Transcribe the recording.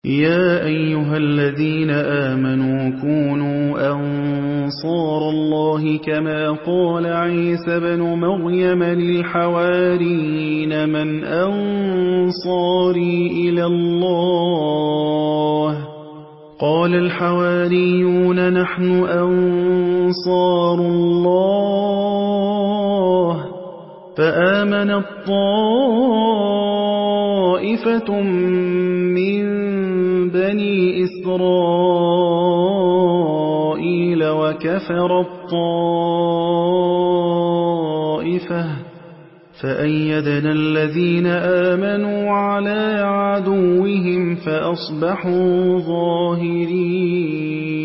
يَا أَيُّهَا الَّذِينَ آمَنُوا كُونُوا أَنصَارَ اللَّهِ كَمَا قَالَ عِيسَى ابْنُ مَرْيَمَ لِلْحَوَارِيِّينَ مَنْ أَنصَارِي إِلَى اللَّهِ ۖ قَالَ الْحَوَارِيُّونَ نَحْنُ أَنصَارُ اللَّهِ ۖ فَآمَنَت طَّائِفَةٌ مِّن بَنِي إِسْرَائِيلَ وَكَفَرَت طَّائِفَةٌ فَأَيَّدْنَا الَّذِينَ آمَنُوا عَلَىٰ عَدُوِّهِمْ فَأَصْبَحُوا ظَاهِرِينَ